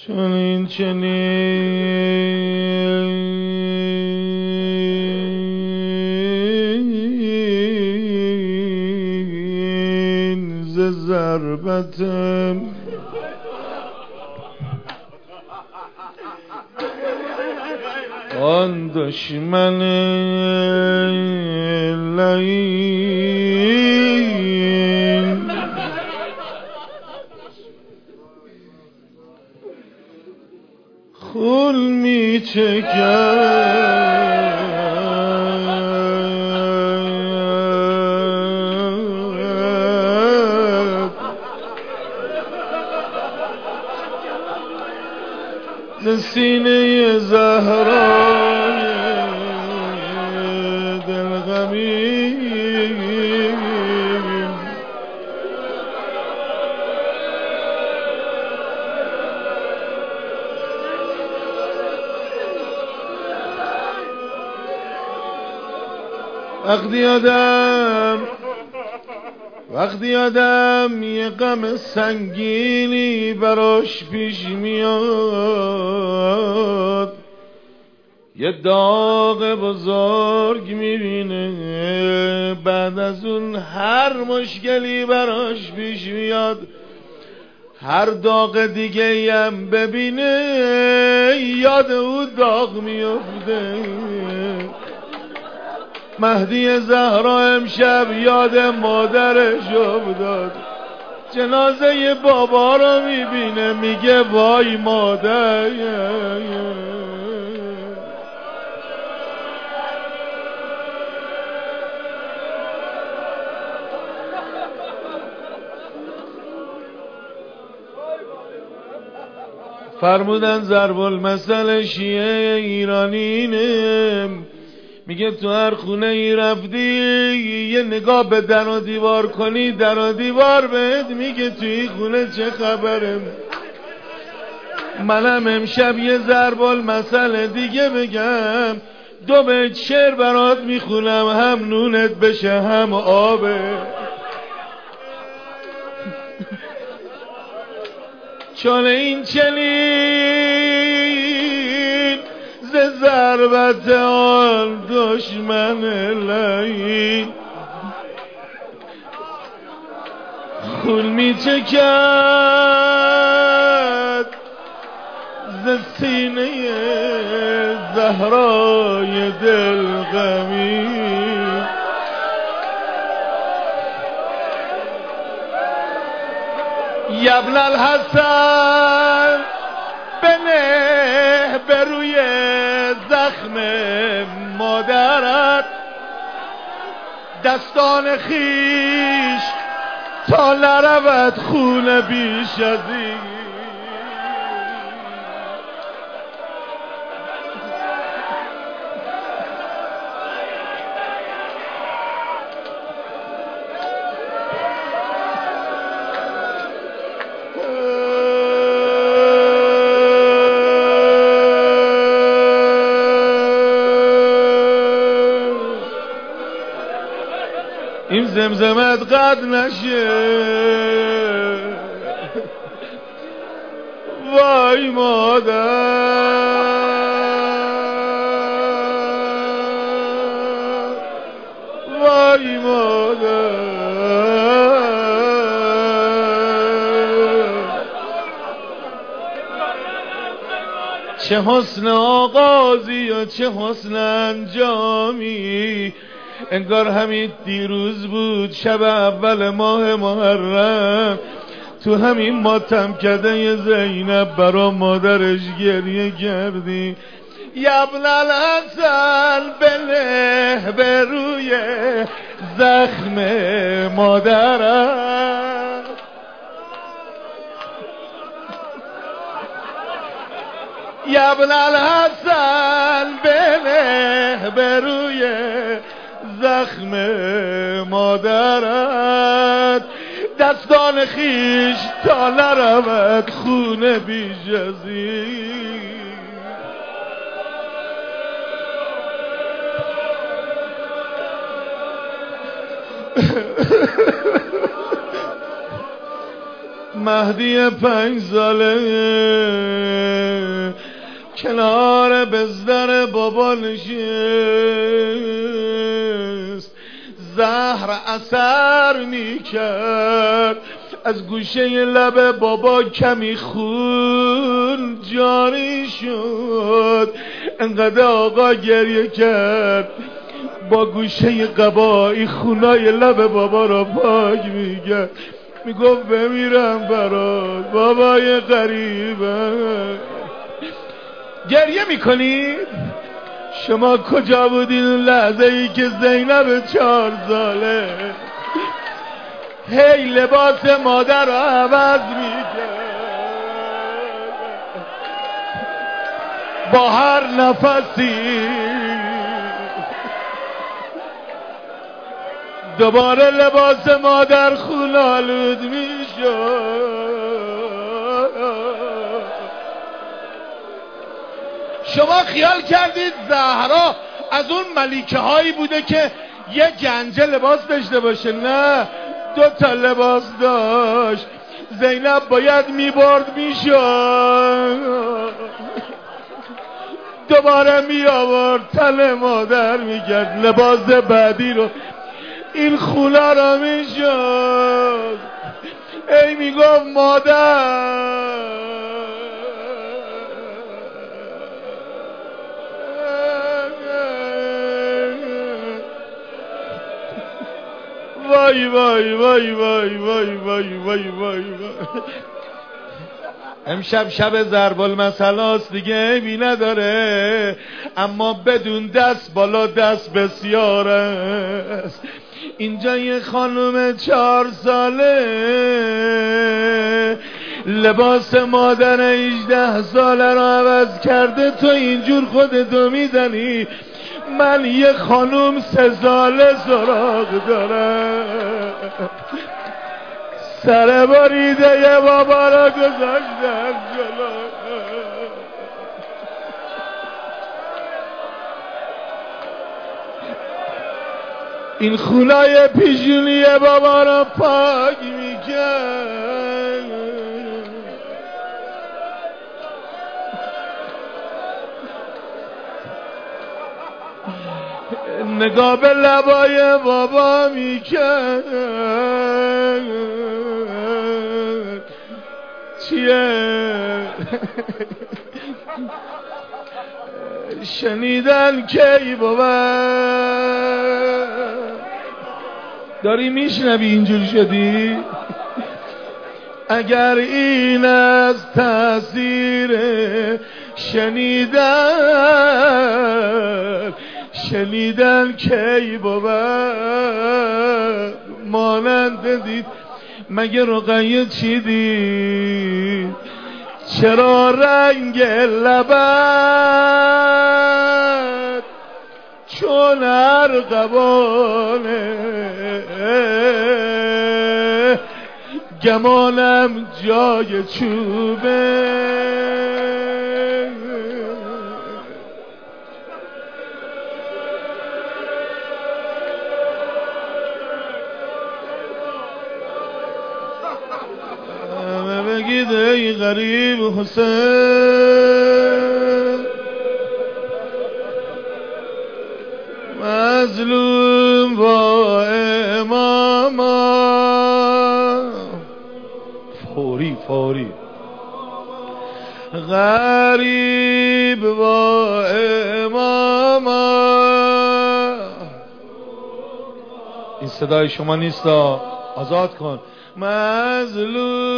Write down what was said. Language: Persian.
چنین ز ضربتم آن دشمن لعین خون می چکد ز سینه زهرای دلغمین وقتی آدم یه غم سنگینی براش پیش میاد، یه داغ بزرگ میبینه، بعد از اون هر مشکلی براش پیش میاد، هر داغ دیگه هم ببینه یاد او داغ میفته. مهدی زهرا امشب یاد مادرش افتاد، جنازه بابا رو میبینه میگه وای مادر. فرمودن ضرب المثل شیعه ایرانینه، میگه تو هر خونه ای رفتی یه نگاه به در و دیوار کنی، در و دیوار بهت میگه توی این خونه چه خبره. منم امشب یه ضرب المثل دیگه بگم، دو بیت شعر برات میخونم، هم نونت بشه هم آبه. چون این چنین ز ضربت آن دشمن لعین خون می چکد ز سینه زهرای دلغمین. یا ابن الحسن بنه به روی زخم مادرت دستان خیش تا نرود خون بیش از این. این زمزمت قد نشه وای مادر، وای مادر. چه حسن آغازی و چه حسن انجامی، انگار همین دیروز بود شب اول ماه محرم، تو همین ماتمکده زینب برا مادرش گریه کردی. یا ابن الحسن بنه به روی زخم مادرم یا ابن الحسن بنه به روی زخم مادرت دستان خیش تا نرود خون بیش از این. مهدی 5 ساله کنار بستر بابا نشست، زهر اثر میکرد از گوشه لب بابا کمی خون جاری شد. انقدر آقا گریه کرد با گوشه قبایی خونای لب بابا را پاک میکرد، میگفت بمیرم برات بابای غریبه. گریه میکنید؟ شما کجا بودین اون لحظه ای که زینب 4 ساله هی لباس مادر رو عوض میکرد، با هر نفسی دوباره لباس مادر خونالود میشد. شما خیال کردید زهرا از اون ملیکه هایی بوده که یه گنجه لباس داشته باشه؟ نه، 2 تا لباس داشت. زینب باید میبرد میشد، دوباره می آورد تن مادر میکرد لباس بعدی رو، این خونه رو میشد. ای میگفت مادر وای وای وای وای وای وای وای وای. امشب شب ضرب المثل است دیگه، عیبی نداره، اما بدون دست بالا دست بسیار است. اینجا یه خانم 4 ساله لباس مادر 18 ساله رو عوض کرده، تو اینجور خودتو میزنی. من یه خانم 3 ساله سراغ دارم، سر بریده یه بابا را گذاشتن جلو. این خونای پیشونی بابا را پاک میکرد. نگاه به لبای بابا میکرد. چیه؟ شنیدن کی بود؟ داری میشنوی اینجوری شدی؟ اگر این از تاثیر شنیدن کی بود؟ مانند دید مگه رقیه چی دید؟ چرا رنگ لبت چون ارغوانه، گمانم جای چوبه. بگید ای غریب حسین، مظلوم با اماما. فوری غریب با اماما. این صدای شما نیست، آزاد کن. مظلوم